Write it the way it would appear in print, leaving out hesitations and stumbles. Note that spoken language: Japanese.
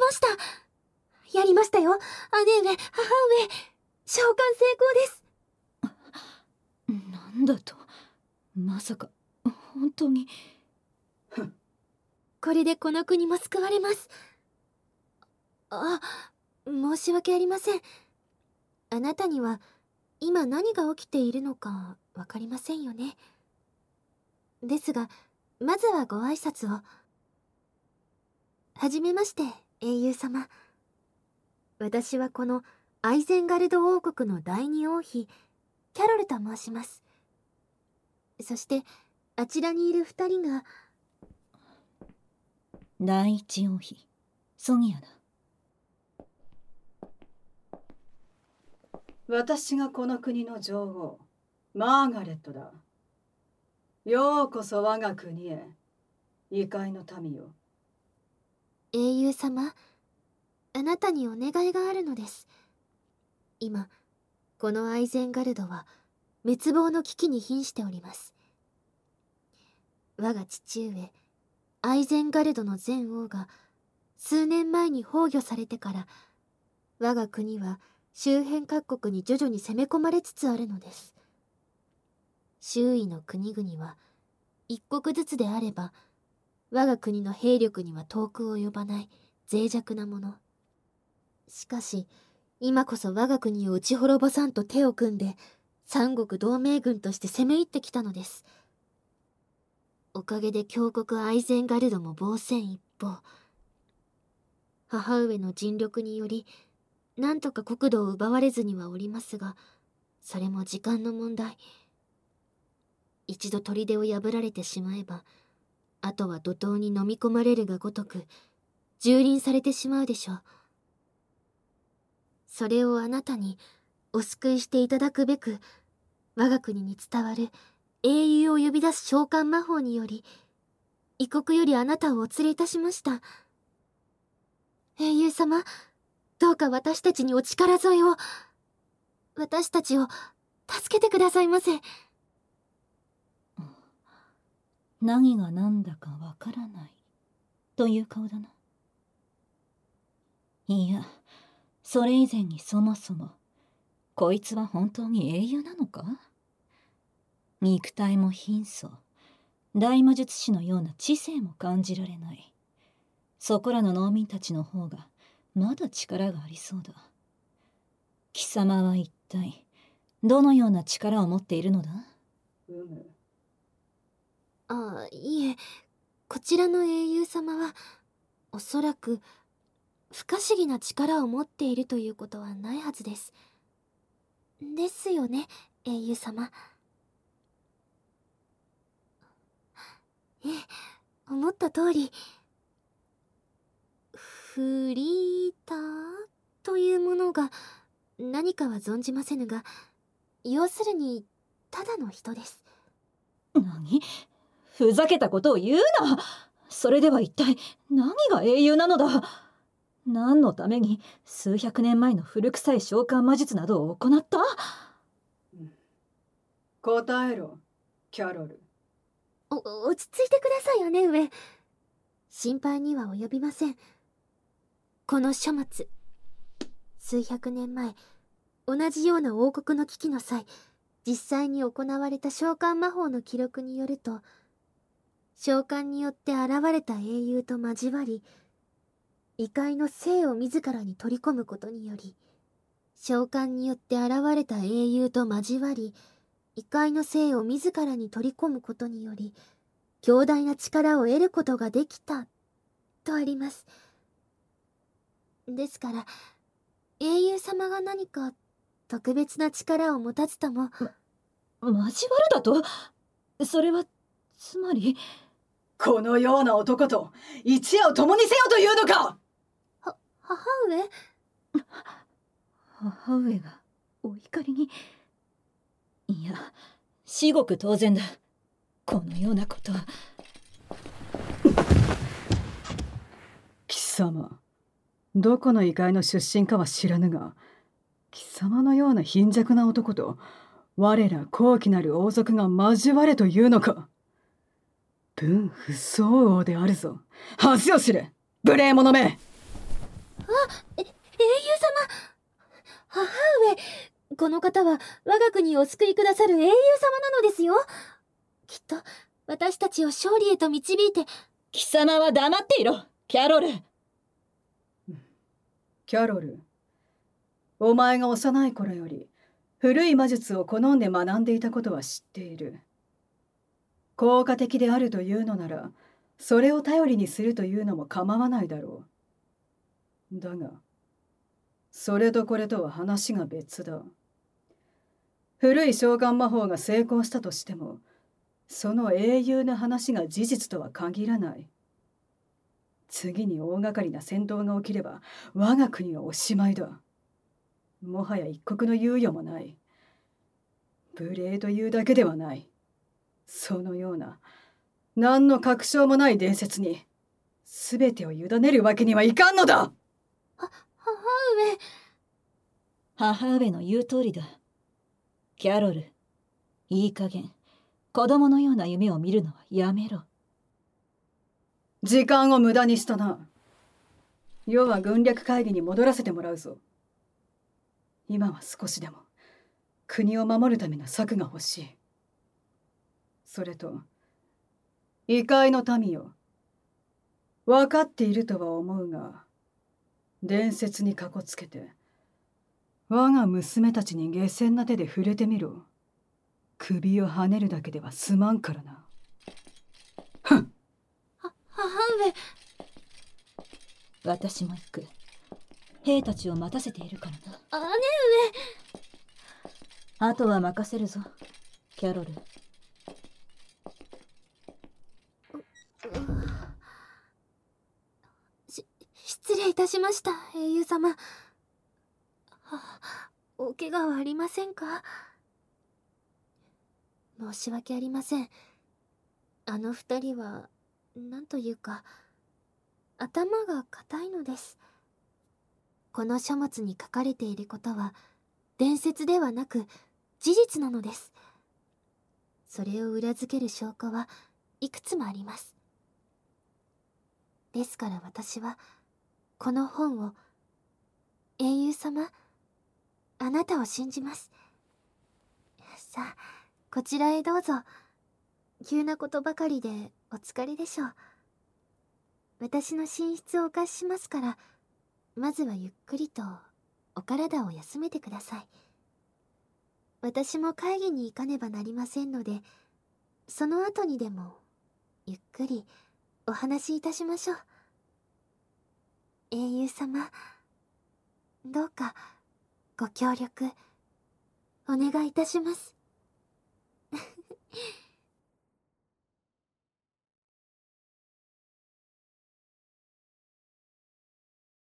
ました。やりましたよ、姉上、母上。召喚成功です。 なんだと、まさか本当に。 これでこの国も救われます。申し訳ありません。あなたには今何が起きているのかわかりませんよね。ですが、まずはご挨拶を。はじめまして、英雄様。私はこのアイゼンガルド王国の第二王妃、キャロルと申します。そしてあちらにいる二人が第一王妃ソニアだ。 私がこの国の女王マーガレットだ。ようこそ我が国へ、異界の民よ。 英雄様、あなたにお願いがあるのです。今このアイゼンガルドは滅亡の危機に瀕しております。我が父上アイゼンガルドの前王が数年前に崩御されてから、我が国は周辺各国に徐々に攻め込まれつつあるのです。周囲の国々は一国ずつであれば我が国の兵力には遠く及ばない脆弱なもの。しかし今こそ我が国を打ち滅ぼさんと手を組んで三国同盟軍として攻め入ってきたのです。おかげで強国アイゼンガルドも防戦一方。母上の尽力によりなんとか国土を奪われずにはおりますが、それも時間の問題。一度砦を破られてしまえば、あとは怒涛に飲み込まれるがごとく蹂躙されてしまうでしょう。それをあなたにお救いしていただくべく、我が国に伝わる英雄を呼び出す召喚魔法により異国よりあなたをお連れいたしました。英雄様、どうか私たちにお力添えを。私たちを助けてくださいませ。 何が何だかわからないという顔だな。いや、それ以前にそもそもこいつは本当に英雄なのか？肉体も貧相、大魔術師のような知性も感じられない。そこらの農民たちの方がまだ力がありそうだ。貴様は一体どのような力を持っているのだ？ いえ、こちらの英雄様はおそらく不可思議な力を持っているということはないはずです。ですよね、英雄様。ええ、思った通りフリーターというものが何かは存じませぬが、要するにただの人です。 何？ふざけたことを言うな。それでは一体何が英雄なのだ？何のために数百年前の古臭い召喚魔術などを行った？ 答えろ、キャロル。 落ち着いてください、姉上。心配には及びません。この書物、数百年前同じような王国の危機の際実際に行われた召喚魔法の記録によると、召喚によって現れた英雄と交わり異界の生を自らに取り込むことにより、召喚によって現れた英雄と交わり異界の生を自らに取り込むことにより強大な力を得ることができたとあります。ですから英雄様が何か特別な力を持たずとも交わるだと？それはつまりこのような男と一夜を共にせよというのか？ 母上？ 母上がお怒りに？いや、至極当然だ。このようなことは。 貴様、どこの異界の出身かは知らぬが、貴様のような貧弱な男と我ら高貴なる王族が交われというのか？分不相応であるぞ。恥を知れ、無礼者め。 英雄様、母上、この方は我が国をお救いくださる英雄様なのですよ。きっと私たちを勝利へと導いて。 貴様は黙っていろ、キャロル。 キャロル、お前が幼い頃より古い魔術を好んで学んでいたことは知っている。効果的であるというのなら、それを頼りにするというのも構わないだろう。だが、それとこれとは話が別だ。古い召喚魔法が成功したとしても、その英雄の話が事実とは限らない。次に大掛かりな戦闘が起きれば、我が国はおしまいだ。もはや一刻の猶予もない。無礼というだけではない。そのような何の確証もない伝説に全てを委ねるわけにはいかんのだ。 母上。 母上の言う通りだ。キャロル、いい加減子供のような夢を見るのはやめろ。 時間を無駄にしたな。世は軍略会議に戻らせてもらうぞ。今は少しでも国を守るための策が欲しい。それと、異界の民よ、分かっているとは思うが、伝説にかこつけて我が娘たちに下賤な手で触れてみろ。首をはねるだけでは済まんからな。ふん。 母上。 私も行く。兵たちを待たせているからな。 姉あとは任せるぞ、キャロル。 失礼いたしました、英雄様。お怪我はありませんか？申し訳ありません。あの二人はなんというか頭が固いのです。この書物に書かれていることは伝説ではなく事実なのです。それを裏付ける証拠はいくつもあります。ですから私はこの本を、英雄様、あなたを信じます。さあ、こちらへどうぞ。急なことばかりでお疲れでしょう。私の寝室をお貸ししますから、まずはゆっくりとお体を休めてください。私も会議に行かねばなりませんので、その後にでもゆっくりお話しいたしましょう。英雄様、どうかご協力お願いいたします。